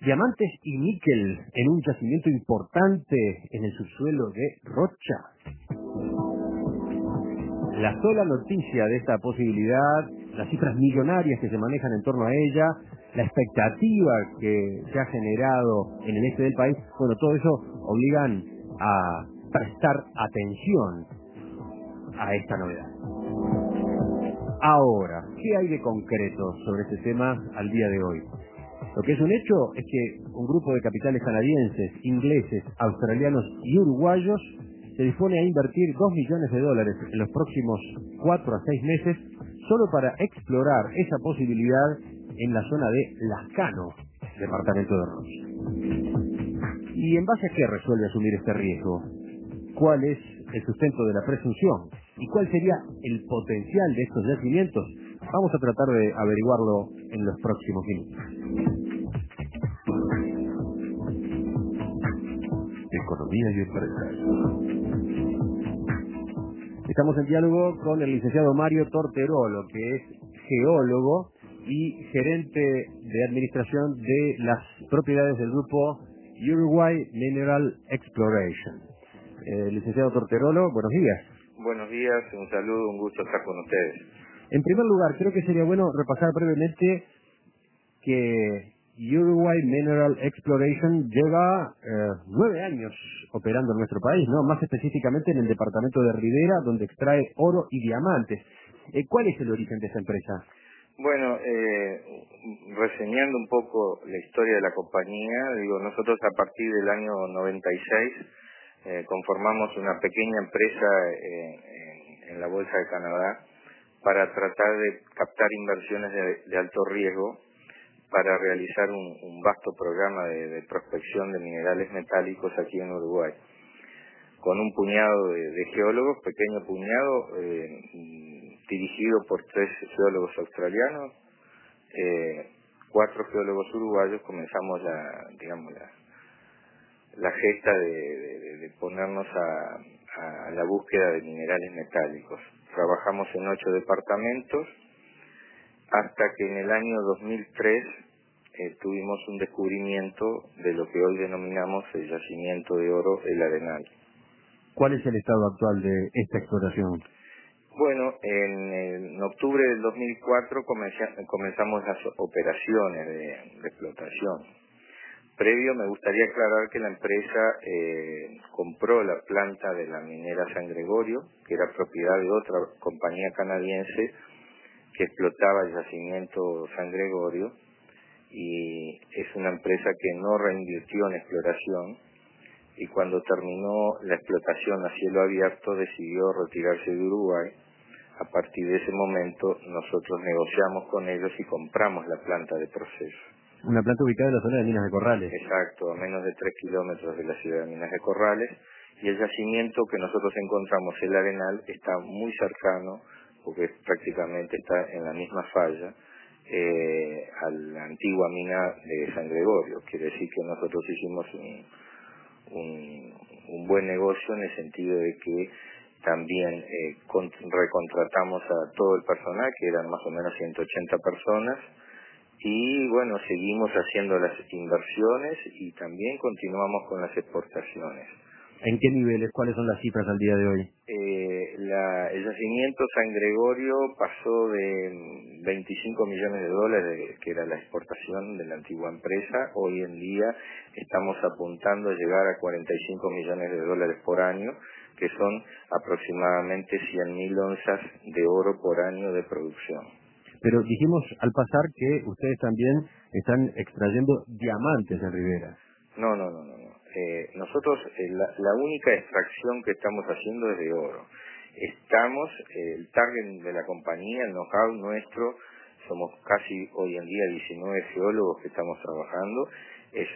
Diamantes y níquel en un yacimiento importante en el subsuelo de Rocha. La sola noticia de esta posibilidad, las cifras millonarias que se manejan en torno a ella, la expectativa que se ha generado en el este del país, bueno, todo eso obligan a prestar atención a esta novedad. Ahora, ¿qué hay de concreto sobre este tema al día de hoy? Lo que es un hecho es que un grupo de capitales canadienses, ingleses, australianos y uruguayos se dispone a invertir $2 millones en los próximos 4 a 6 meses solo para explorar esa posibilidad en la zona de Lascano, departamento de Rocha. ¿Y en base a qué resuelve asumir este riesgo? ¿Cuál es el sustento de la presunción? ¿Y cuál sería el potencial de estos yacimientos? Vamos a tratar de averiguarlo en los próximos minutos. Economía y empresa. Estamos en diálogo con el licenciado Mario Torterolo, que es geólogo y gerente de administración de las propiedades del grupo Uruguay Mineral Exploration. Licenciado Torterolo, buenos días. Buenos días, un saludo, un gusto estar con ustedes. En primer lugar, creo que sería bueno repasar brevemente que Uruguay Mineral Exploration lleva 9 años operando en nuestro país, ¿no? Más específicamente en el departamento de Rivera, donde extrae oro y diamantes. ¿Cuál es el origen de esa empresa? Bueno, reseñando un poco la historia de la compañía, nosotros a partir del año 96 conformamos una pequeña empresa en la Bolsa de Canadá para tratar de captar inversiones de alto riesgo para realizar un vasto programa de prospección de minerales metálicos aquí en Uruguay. Con un puñado de geólogos, pequeño puñado, dirigido por 3 geólogos australianos, 4 geólogos uruguayos, comenzamos la gesta de ponernos a la búsqueda de minerales metálicos. Trabajamos en 8 departamentos, hasta que en el año 2003 tuvimos un descubrimiento de lo que hoy denominamos el yacimiento de oro El Arenal. ¿Cuál es el estado actual de esta exploración? Bueno, en octubre del 2004 comenzamos las operaciones de explotación. Previo, me gustaría aclarar que la empresa compró la planta de la minera San Gregorio, que era propiedad de otra compañía canadiense que explotaba el yacimiento San Gregorio, y es una empresa que no reinvirtió en exploración, y cuando terminó la explotación a cielo abierto decidió retirarse de Uruguay. A partir de ese momento nosotros negociamos con ellos y compramos la planta de proceso. Una planta ubicada en la zona de Minas de Corrales. Exacto, a menos de 3 kilómetros de la ciudad de Minas de Corrales, y el yacimiento que nosotros encontramos, El Arenal, está muy cercano, porque prácticamente está en la misma falla, a la antigua mina de San Gregorio. Quiere decir que nosotros hicimos un buen negocio en el sentido de que también recontratamos a todo el personal, que eran más o menos 180 personas, y bueno, seguimos haciendo las inversiones y también continuamos con las exportaciones. ¿En qué niveles? ¿Cuáles son las cifras al día de hoy? El yacimiento San Gregorio pasó de 25 millones de dólares, que era la exportación de la antigua empresa. Hoy en día estamos apuntando a llegar a 45 millones de dólares por año, que son aproximadamente 100.000 onzas de oro por año de producción. Pero dijimos al pasar que ustedes también están extrayendo diamantes en Rivera. No. Nosotros, la única extracción que estamos haciendo es de oro. El target de la compañía, el know-how nuestro, somos casi hoy en día 19 geólogos que estamos trabajando, es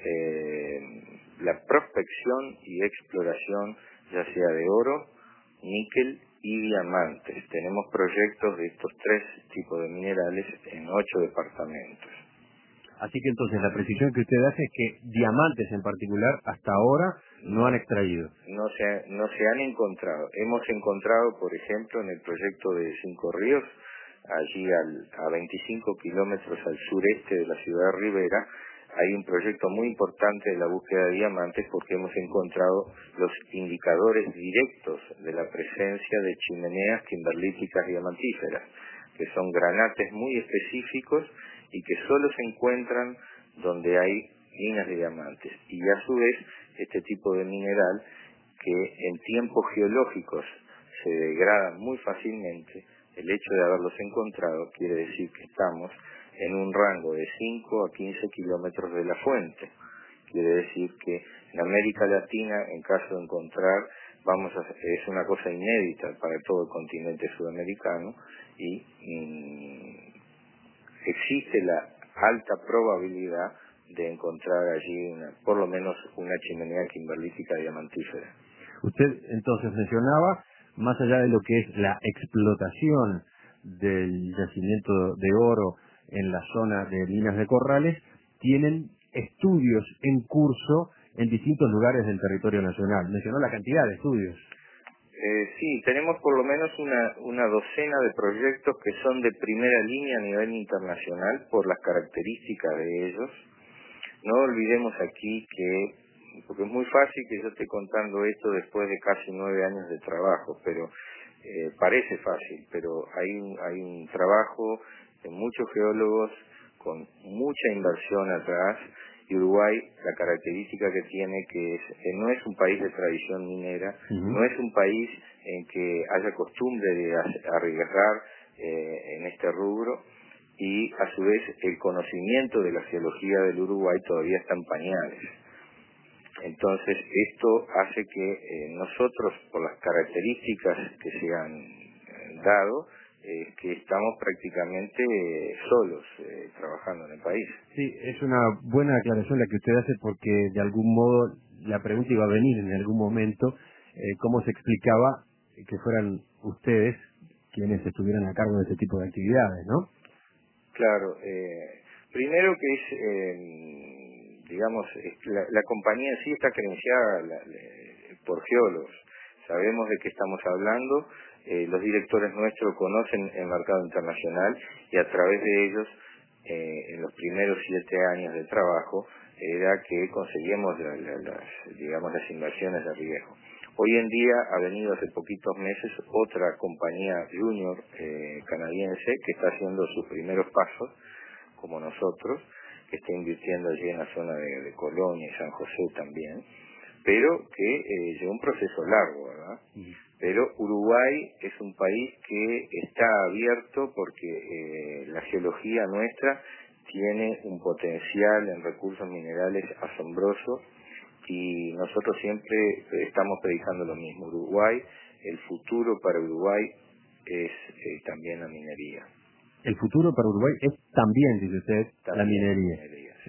la prospección y exploración ya sea de oro, níquel y diamantes. Tenemos proyectos de estos 3 tipos de minerales en 8 departamentos. Así que entonces la precisión que usted hace es que diamantes en particular hasta ahora no han extraído. No se han encontrado. Hemos encontrado, por ejemplo, en el proyecto de Cinco Ríos, allí a 25 kilómetros al sureste de la ciudad de Rivera, hay un proyecto muy importante de la búsqueda de diamantes porque hemos encontrado los indicadores directos de la presencia de chimeneas kimberlíticas diamantíferas, que son granates muy específicos y que solo se encuentran donde hay minas de diamantes. Y a su vez, este tipo de mineral, que en tiempos geológicos se degradan muy fácilmente, el hecho de haberlos encontrado quiere decir que estamos en un rango de 5 a 15 kilómetros de la fuente. Quiere decir que en América Latina, en caso de encontrar, es una cosa inédita para todo el continente sudamericano y existe la alta probabilidad de encontrar allí por lo menos una chimenea kimberlítica diamantífera. Usted entonces mencionaba, más allá de lo que es la explotación del yacimiento de oro en la zona de Minas de Corrales, tienen estudios en curso en distintos lugares del territorio nacional. Mencionó la cantidad de estudios. Sí, tenemos por lo menos una docena de proyectos que son de primera línea a nivel internacional por las características de ellos. No olvidemos aquí porque es muy fácil que yo esté contando esto después de casi 9 años de trabajo, pero parece fácil, pero hay un trabajo de muchos geólogos con mucha inversión atrás, y Uruguay, la característica que tiene que no es un país de tradición minera, no es un país en que haya costumbre de arriesgar en este rubro, y a su vez el conocimiento de la geología del Uruguay todavía está en pañales. Entonces esto hace que nosotros, por las características que se han dado, que estamos prácticamente solos trabajando en el país. Sí, es una buena aclaración la que usted hace, porque de algún modo la pregunta iba a venir en algún momento, cómo se explicaba que fueran ustedes quienes estuvieran a cargo de ese tipo de actividades, ¿no? Claro, primero que digamos, la compañía en sí está credenciada por geólogos. Sabemos de qué estamos hablando, los directores nuestros conocen el mercado internacional y a través de ellos, en los primeros 7 años de trabajo, era que conseguíamos las inversiones de riesgo. Hoy en día ha venido hace poquitos meses otra compañía junior canadiense que está haciendo sus primeros pasos, como nosotros, que está invirtiendo allí en la zona de Colonia y San José también, pero que lleva un proceso largo, ¿verdad? Pero Uruguay es un país que está abierto porque la geología nuestra tiene un potencial en recursos minerales asombroso, y nosotros siempre estamos predicando lo mismo. Uruguay, el futuro para Uruguay es también la minería. El futuro para Uruguay es también, dice usted, también la minería. Sí.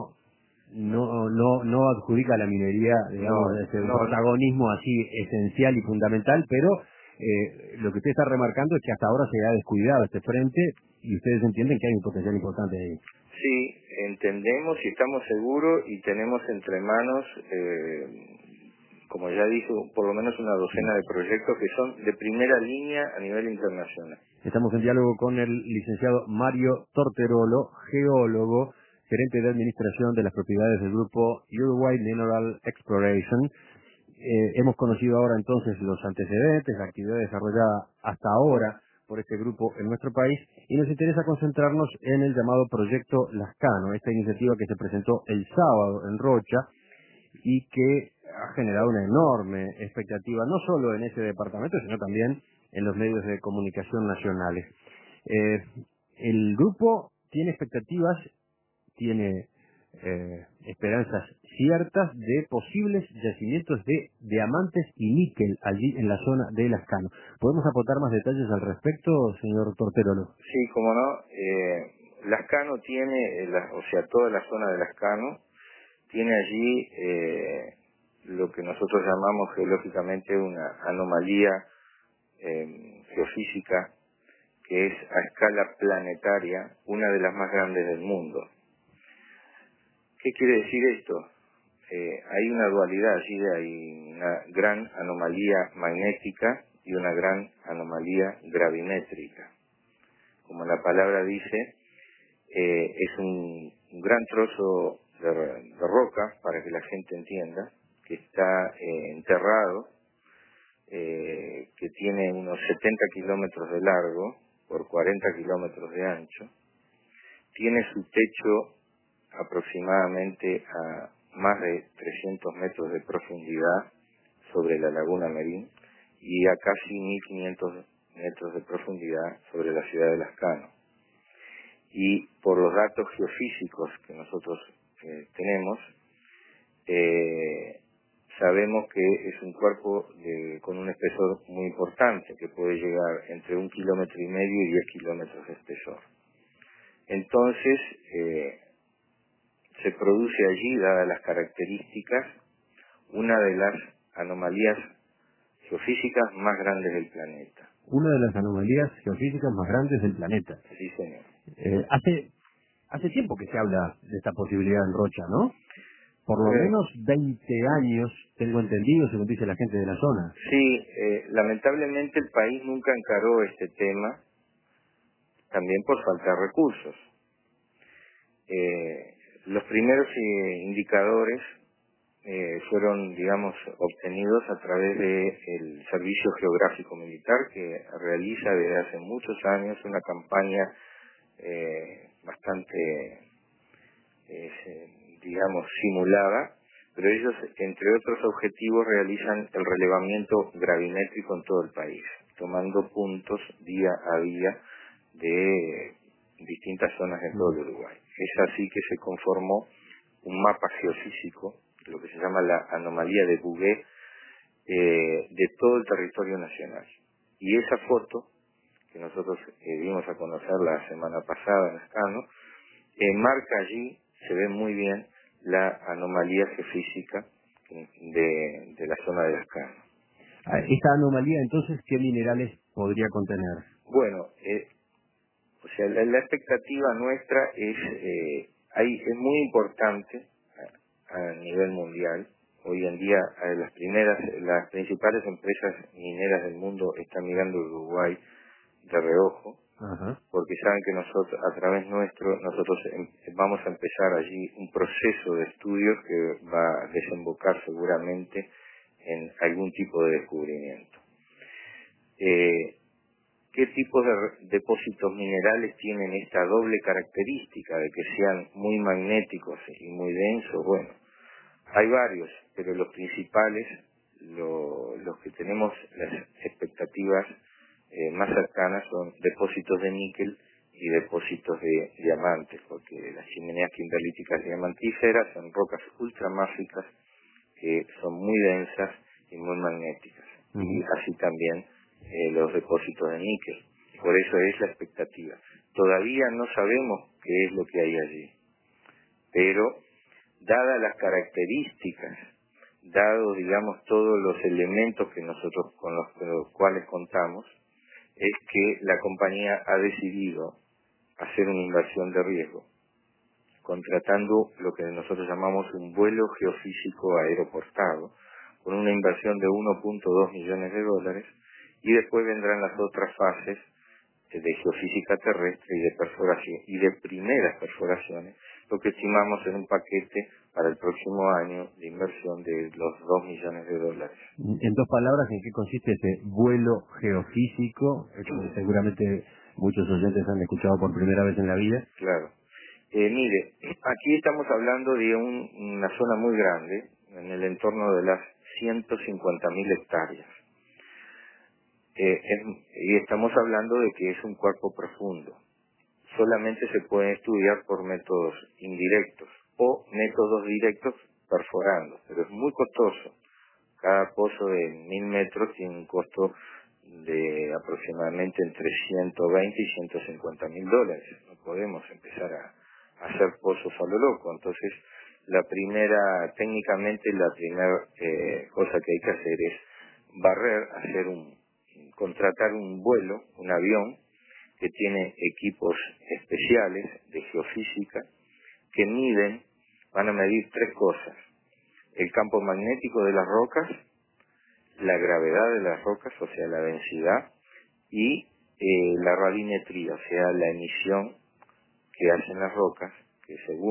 No adjudica a la minería, digamos, un protagonismo así esencial y fundamental, pero lo que usted está remarcando es que hasta ahora se ha descuidado este frente y ustedes entienden que hay un potencial importante ahí. Sí, entendemos y estamos seguros y tenemos entre manos, como ya dije, por lo menos una docena de proyectos que son de primera línea a nivel internacional. Estamos en diálogo con el licenciado Mario Torterolo, geólogo, gerente de administración de las propiedades del grupo Uruguay Mineral Exploration. Hemos conocido ahora entonces los antecedentes, la actividad desarrollada hasta ahora por este grupo en nuestro país, y nos interesa concentrarnos en el llamado Proyecto Lascano, esta iniciativa que se presentó el sábado en Rocha y que ha generado una enorme expectativa, no solo en ese departamento, sino también en los medios de comunicación nacionales. El grupo tiene expectativas, tiene esperanzas ciertas de posibles yacimientos de diamantes y níquel allí en la zona de Lascano. ¿Podemos aportar más detalles al respecto, señor Torterolo? Sí, cómo no. Lascano tiene, toda la zona de Lascano tiene allí lo que nosotros llamamos geológicamente una anomalía geofísica, que es a escala planetaria una de las más grandes del mundo. ¿Qué quiere decir esto? Hay una dualidad allí, hay una gran anomalía magnética y una gran anomalía gravimétrica. Como la palabra dice, es un gran trozo de roca, para que la gente entienda, que está enterrado, que tiene unos 70 kilómetros de largo por 40 kilómetros de ancho, tiene su techo aproximadamente a más de 300 metros de profundidad sobre la laguna Merín y a casi 1500 metros de profundidad sobre la ciudad de Lazcano. Y por los datos geofísicos que nosotros tenemos, sabemos que es un cuerpo con un espesor muy importante, que puede llegar entre 1,5 kilómetros y 10 kilómetros de espesor. Entonces, se produce allí, dadas las características, una de las anomalías geofísicas más grandes del planeta. Una de las anomalías geofísicas más grandes del planeta. Sí, señor. Hace tiempo que se habla de esta posibilidad en Rocha, ¿no? Por lo menos 20 años, tengo entendido, según dice la gente de la zona. Sí, lamentablemente el país nunca encaró este tema, también por falta de recursos. Los primeros indicadores fueron, digamos, obtenidos a través del Servicio Geográfico Militar, que realiza desde hace muchos años una campaña bastante, digamos, simulada, pero ellos, entre otros objetivos, realizan el relevamiento gravimétrico en todo el país, tomando puntos día a día de distintas zonas en todo el Uruguay. Es así que se conformó un mapa geofísico, lo que se llama la anomalía de Bouguer, de todo el territorio nacional. Y esa foto, que nosotros dimos a conocer la semana pasada en Lazcano, marca allí, se ve muy bien, la anomalía geofísica de la zona de Lazcano. Esta anomalía, entonces, ¿qué minerales podría contener? Bueno, o sea, la expectativa nuestra es muy importante a nivel mundial. Hoy en día las principales empresas mineras del mundo están mirando Uruguay de reojo, porque saben que nosotros, a través nuestro, nosotros vamos a empezar allí un proceso de estudios que va a desembocar seguramente en algún tipo de descubrimiento. ¿Qué tipos de depósitos minerales tienen esta doble característica de que sean muy magnéticos y muy densos? Bueno, hay varios, pero los principales, los que tenemos las expectativas más cercanas, son depósitos de níquel y depósitos de diamantes, porque las chimeneas kimberlíticas diamantíferas son rocas ultramáficas que son muy densas y muy magnéticas, y así también los depósitos de níquel. Por eso es la expectativa. Todavía no sabemos qué es lo que hay allí, pero dadas las características, dados, digamos, todos los elementos que nosotros con los cuales contamos, es que la compañía ha decidido hacer una inversión de riesgo, contratando lo que nosotros llamamos un vuelo geofísico aeroportado, con una inversión de 1.2 millones de dólares, y después vendrán las otras fases de geofísica terrestre y de perforación, y de primeras perforaciones, lo que estimamos en un paquete para el próximo año de inversión de los 2 millones de dólares. En dos palabras, ¿en qué consiste ese vuelo geofísico? Seguramente muchos oyentes han escuchado por primera vez en la vida. Claro. Mire, aquí estamos hablando de una zona muy grande, en el entorno de las 150.000 hectáreas. Y estamos hablando de que es un cuerpo profundo. Solamente se puede estudiar por métodos indirectos o métodos directos perforando, pero es muy costoso. Cada pozo de 1.000 metros tiene un costo de aproximadamente entre 120 y 150.000 dólares. No podemos empezar a hacer pozos a lo loco. Entonces, técnicamente la primera cosa que hay que hacer es contratar un vuelo, un avión, que tiene equipos especiales de geofísica que van a medir tres cosas: el campo magnético de las rocas, la gravedad de las rocas, o sea, la densidad, y la radiometría, o sea, la emisión que hacen las rocas, que según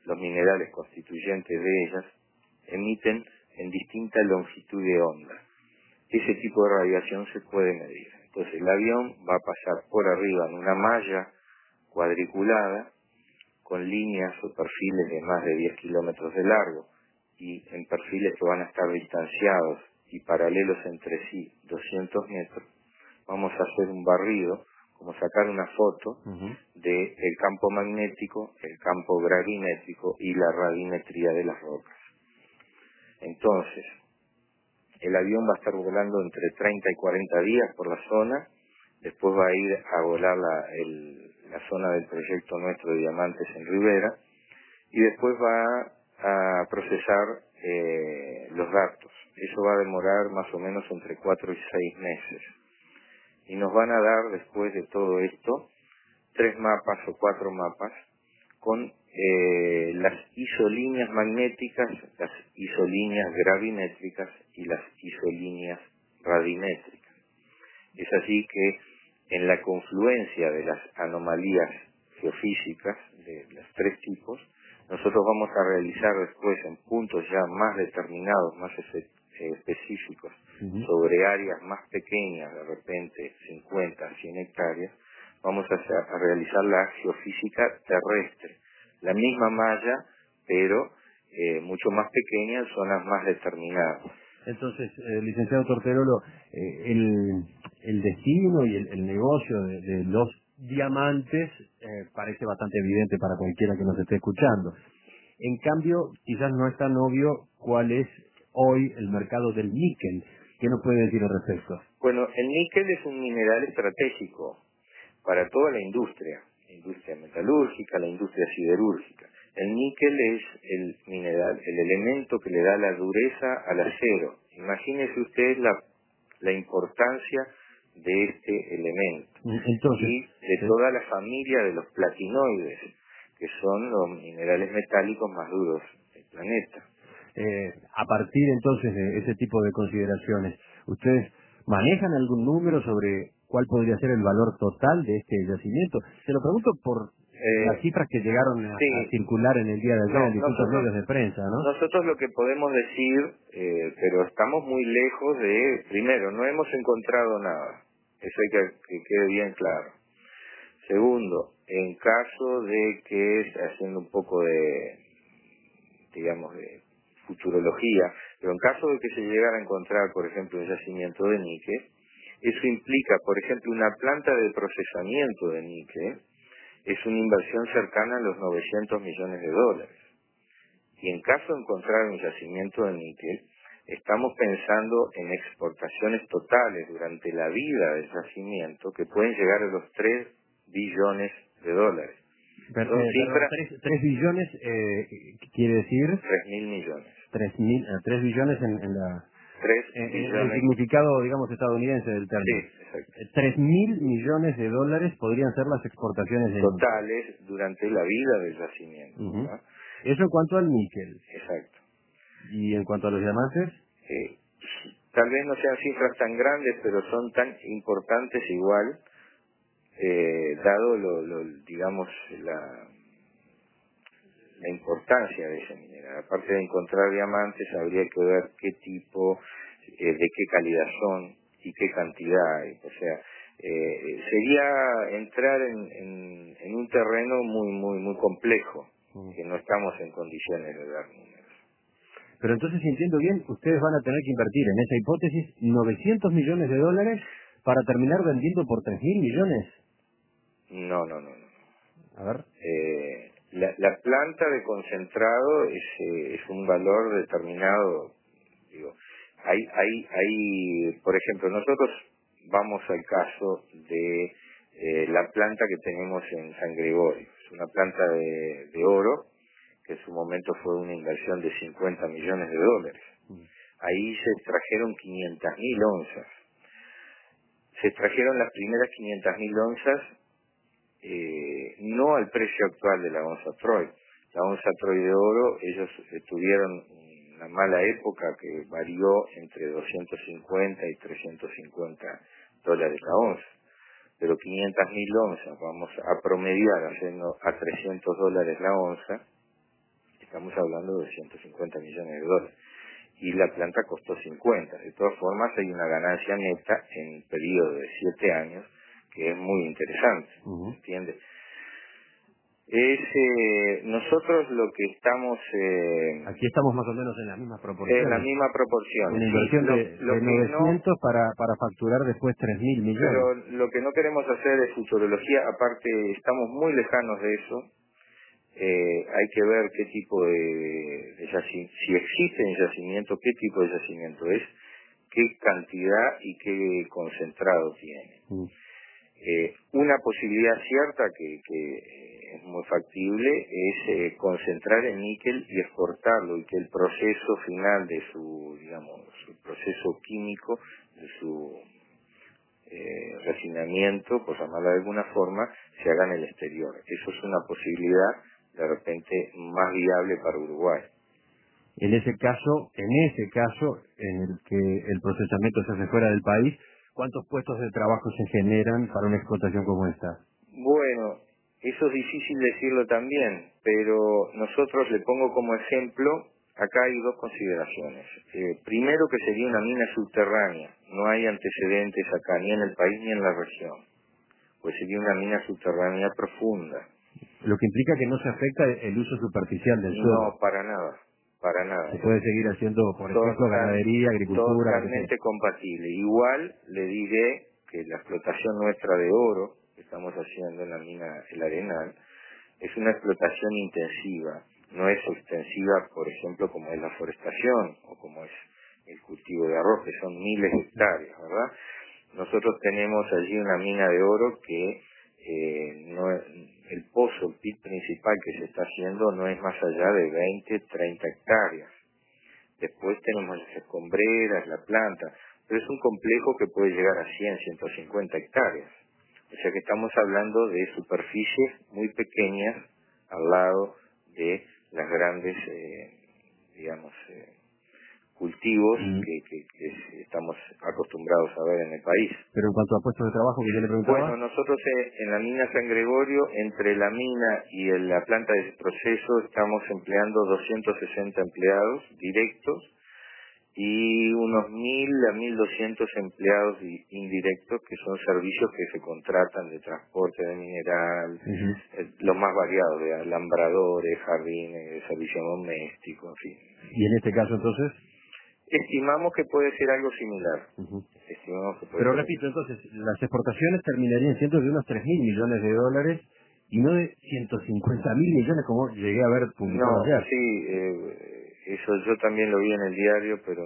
los minerales constituyentes de ellas, emiten en distinta longitud de onda. Ese tipo de radiación se puede medir. Entonces el avión va a pasar por arriba en una malla cuadriculada con líneas o perfiles de más de 10 kilómetros de largo y en perfiles que van a estar distanciados y paralelos entre sí 200 metros. Vamos a hacer un barrido, como sacar una foto del campo magnético, el campo gravimétrico y la radimetría de las rocas. Entonces, el avión va a estar volando entre 30 y 40 días por la zona, después va a ir a volar la zona del proyecto nuestro de Diamantes en Rivera, y después va a procesar los datos. Eso va a demorar más o menos entre 4 y 6 meses. Y nos van a dar, después de todo esto, 3 mapas o 4 mapas con las isolíneas magnéticas, las isolíneas gravimétricas y las isolíneas radimétricas. Es así que en la confluencia de las anomalías geofísicas de los 3 tipos, nosotros vamos a realizar después en puntos ya más determinados, más específicos, sobre áreas más pequeñas, de repente 50, 100 hectáreas, vamos a realizar la geofísica terrestre, la misma malla, pero mucho más pequeña en zonas más determinadas. Entonces, licenciado Torterolo, el destino y el negocio de los diamantes parece bastante evidente para cualquiera que nos esté escuchando. En cambio, quizás no es tan obvio cuál es hoy el mercado del níquel. ¿Qué nos puede decir al respecto? Bueno, el níquel es un mineral estratégico para toda la industria metalúrgica, la industria siderúrgica. El níquel es el mineral, el elemento que le da la dureza al acero. Imagínese usted la importancia de este elemento. Entonces, y de toda la familia de los platinoides, que son los minerales metálicos más duros del planeta. A partir entonces de ese tipo de consideraciones, ¿ustedes manejan algún número sobre cuál podría ser el valor total de este yacimiento? Se lo pregunto por las cifras que llegaron a circular en el día de ayer en distintos medios de prensa, ¿no? Nosotros lo que podemos decir, pero estamos muy lejos de, primero, no hemos encontrado nada. Eso hay que quede bien claro. Segundo, en caso de que, haciendo un poco de, digamos, de futurología, pero en caso de que se llegara a encontrar, por ejemplo, un yacimiento de níquel, eso implica, por ejemplo, una planta de procesamiento de níquel, es una inversión cercana a los 900 millones de dólares. Y en caso de encontrar un yacimiento de níquel, estamos pensando en exportaciones totales durante la vida del yacimiento que pueden llegar a los 3 billones de dólares. Son cifras... 3 billones quiere decir... 3.000 millones. 3 billones en la... 3 billones. El significado, digamos, estadounidense del término. Sí, exacto. 3.000 millones de dólares podrían ser las exportaciones de totales durante la vida del yacimiento. ¿No? Eso en cuanto al níquel. Exacto. ¿Y en cuanto a los diamantes? Tal vez no sean cifras tan grandes, pero son tan importantes igual, dado digamos la importancia de ese mineral. Aparte de encontrar diamantes, habría que ver qué tipo, de qué calidad son y qué cantidad hay. O sea, sería entrar en un terreno muy complejo, que no estamos en condiciones de dar números. Pero entonces, si entiendo bien, ustedes van a tener que invertir en esa hipótesis 900 millones de dólares para terminar vendiendo por 3.000 millones. No. A ver. La planta de concentrado es un valor determinado. Digo, hay, por ejemplo, nosotros vamos al caso de la planta que tenemos en San Gregorio. Es una planta de oro que en su momento fue una inversión de 50 millones de dólares. Ahí se extrajeron 500.000 onzas. Se extrajeron las primeras 500.000 onzas no al precio actual de la onza Troy. La onza Troy de oro, ellos tuvieron una mala época que varió entre 250 y 350 dólares la onza. Pero 500.000 onzas, vamos a promediar haciendo a 300 dólares la onza, estamos hablando de 150 millones de dólares. Y la planta costó 50. De todas formas, hay una ganancia neta en un periodo de 7 años que es muy interesante, ¿entiendes? Nosotros lo que estamos... Aquí estamos más o menos en las mismas proporciones. En la misma proporción. Una inversión Sí, de 900 para facturar después 3.000 millones. Pero lo que no queremos hacer es futurología, aparte estamos muy lejanos de eso. Hay que ver qué tipo de yacimiento, si existen yacimientos, qué tipo de yacimiento es, qué cantidad y qué concentrado tiene. Una posibilidad cierta que es muy factible es concentrar el níquel y exportarlo, y que el proceso final de su, digamos, su proceso químico, de su refinamiento, por llamarlo de alguna forma, se haga en el exterior. Eso es una posibilidad de repente más viable para Uruguay. En ese caso, en el que el procesamiento se hace fuera del país, ¿cuántos puestos de trabajo se generan para una explotación como esta? Bueno, eso es difícil decirlo también, pero nosotros le pongo como ejemplo, acá hay dos consideraciones. Primero, que sería una mina subterránea, no hay antecedentes acá, ni en el país ni en la región, pues sería una mina subterránea profunda. Lo que implica que no se afecta el uso superficial del suelo. No, para nada, para nada. Se puede seguir haciendo, por ejemplo, ganadería, agricultura. Totalmente compatible. Igual le diré que la explotación nuestra de oro, que estamos haciendo en la mina El Arenal, es una explotación intensiva, no es extensiva, por ejemplo, como es la forestación o como es el cultivo de arroz, que son miles de hectáreas, ¿verdad? Nosotros tenemos allí una mina de oro que el pozo, el pit principal que se está haciendo no es más allá de 20, 30 hectáreas. Después tenemos las escombreras, la planta, pero es un complejo que puede llegar a 100, 150 hectáreas. O sea que estamos hablando de superficies muy pequeñas al lado de las grandes, digamos, cultivos que estamos acostumbrados a ver en el país. Pero en cuanto a puestos de trabajo que yo le preguntaba... Bueno, nosotros en la mina San Gregorio, entre la mina y la planta de proceso, estamos empleando 260 empleados directos y unos 1.000 a 1.200 empleados indirectos, que son servicios que se contratan de transporte de mineral, los más variados, de alambradores, jardines, servicio doméstico, en fin. ¿Y en este caso entonces? Estimamos que puede ser algo similar. Pero repito, entonces, las exportaciones terminarían siendo de unos 3.000 millones de dólares y no de 150.000 millones como llegué a ver publicado ayer. Sí, eso yo también lo vi en el diario, pero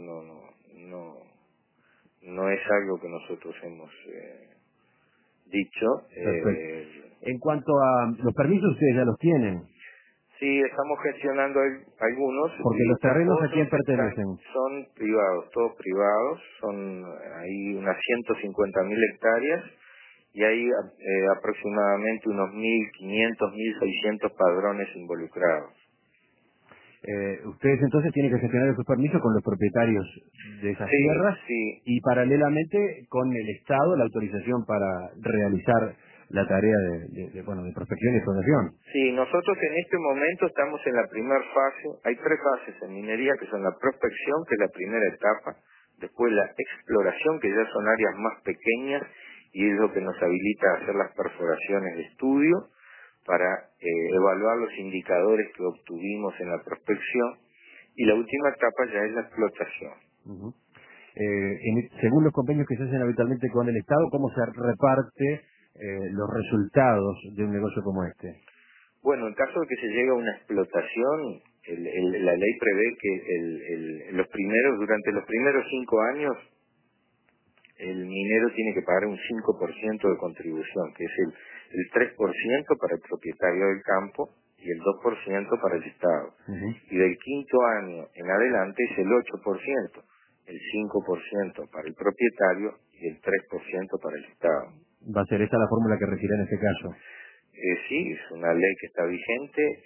no es algo que nosotros hemos dicho. Perfecto. En cuanto a los permisos, ustedes ya los tienen. Sí, estamos gestionando algunos. Porque los terrenos a quién pertenecen. Son privados, todos privados, son ahí unas 150.000 hectáreas y hay aproximadamente unos 1.500, 1.600 padrones involucrados. Ustedes entonces tienen que gestionar esos permisos con los propietarios de esas tierras y paralelamente con el Estado la autorización para realizar la tarea de prospección y explotación. Sí, nosotros en este momento estamos en la primera fase. Hay 3 fases en minería, que son la prospección, que es la primera etapa, después la exploración, que ya son áreas más pequeñas y es lo que nos habilita a hacer las perforaciones de estudio para evaluar los indicadores que obtuvimos en la prospección, y la última etapa ya es la explotación. Según los convenios que se hacen habitualmente con el Estado, ¿cómo se reparte los resultados de un negocio como este? Bueno, en caso de que se llegue a una explotación, la ley prevé que durante los primeros 5 años, el minero tiene que pagar un 5% de contribución, que es el 3% para el propietario del campo y el 2% para el Estado. Y del 5.º año en adelante es el 8%, el 5% para el propietario y el 3% para el Estado. ¿Va a ser esta la fórmula que regirá en este caso? Sí, es una ley que está vigente,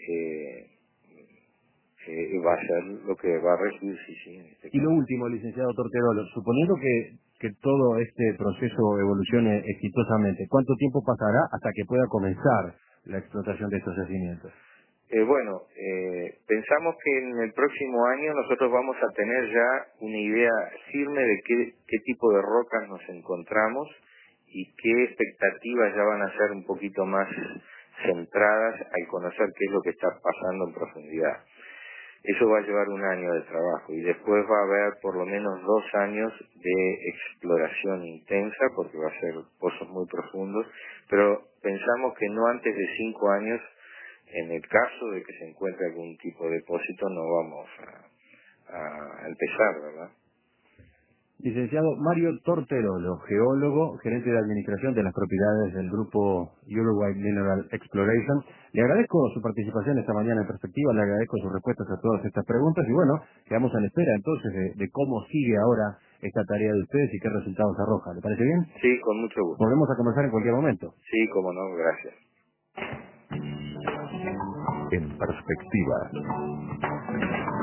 va a ser lo que va a regir, sí. En este caso. Y lo último, licenciado Torterolo, suponiendo que todo este proceso evolucione exitosamente, ¿cuánto tiempo pasará hasta que pueda comenzar la explotación de estos yacimientos? Pensamos que en el próximo año nosotros vamos a tener ya una idea firme de qué tipo de rocas nos encontramos y qué expectativas ya van a ser un poquito más centradas al conocer qué es lo que está pasando en profundidad. Eso va a llevar un año de trabajo y después va a haber por lo menos 2 años de exploración intensa porque va a ser pozos muy profundos, pero pensamos que no antes de 5 años, en el caso de que se encuentre algún tipo de depósito, no vamos a empezar, ¿verdad? Licenciado Mario Torterolo, geólogo, gerente de administración de las propiedades del grupo Uruguay Mineral Exploration. Le agradezco su participación esta mañana en Perspectiva, le agradezco sus respuestas a todas estas preguntas y bueno, quedamos a la espera entonces de cómo sigue ahora esta tarea de ustedes y qué resultados arroja. ¿Le parece bien? Sí, con mucho gusto. Volvemos a conversar en cualquier momento. Sí, cómo no, gracias. En Perspectiva.